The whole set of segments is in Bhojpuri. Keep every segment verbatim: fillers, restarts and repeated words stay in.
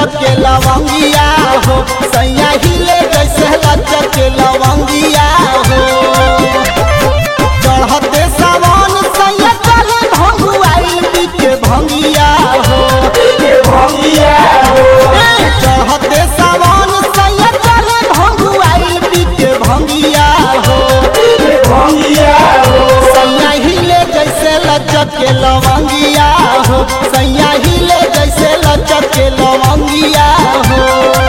लचके लवंगिया हो सैया हिले जैसे लचके लवंगिया हो चढ़ते सावन सैया चले भंगुआई के भंगिया हो भंगिया हो चढ़ते सावन सैया चले भंगुआई के भंगिया हो भंगिया हो सैया हिले जैसे लचके लवंगिया हो सैया हिले जैसे लचके लवंगिया हो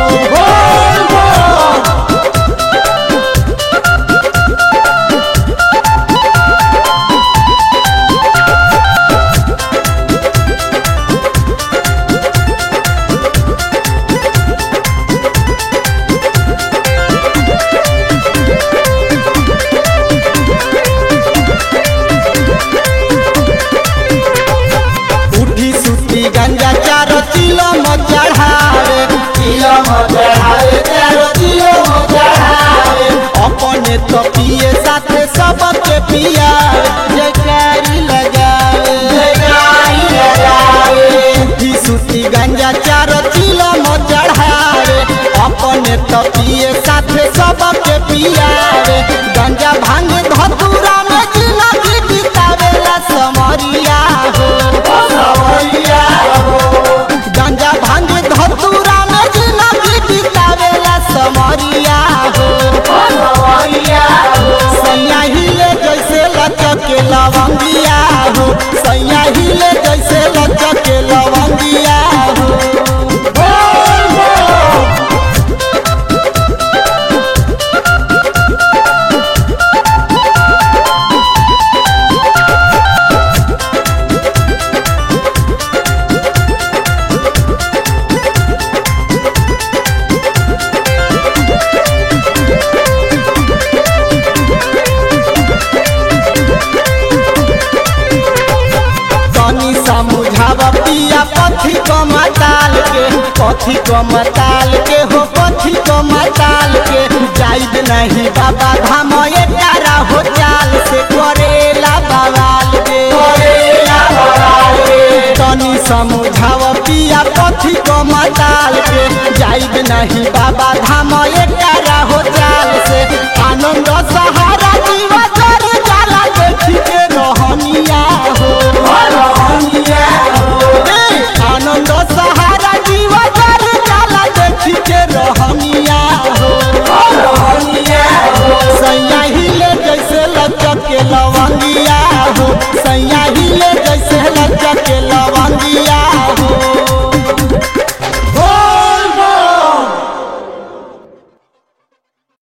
गंगा चारो चिलो में चढ़ावे चिलो में चढ़ावे चारो चिलो में चढ़ावे अपने तो पिए साथे सबके पिया जयकारी लगावे जयकारी लगावे उठी सूती गंगा चारो चिलो में चढ़ावे अपने तो पिए साथे सबके पियावे गंगा भांग धतूरा में जिंदगी बितावेला समरिया हो समरिया गंजा भांग धतूरा में जिंदगी बितावेला समरिया हो समरिया सैया हिले जैसे लचके लवंगिया हो सैया हिले जैसे लचके लवंगिया हो समझावा पिया पथी को मताल के पथी को मताल के हो पथी को मताल के जाइद नहीं बाबा धाम तारा हो चाल से करेला बवाल के करेला बवाल के तनी समझावा पिया पथी को मताल के जाइद नहीं बाबा धाम तारा हो चाल से आनंद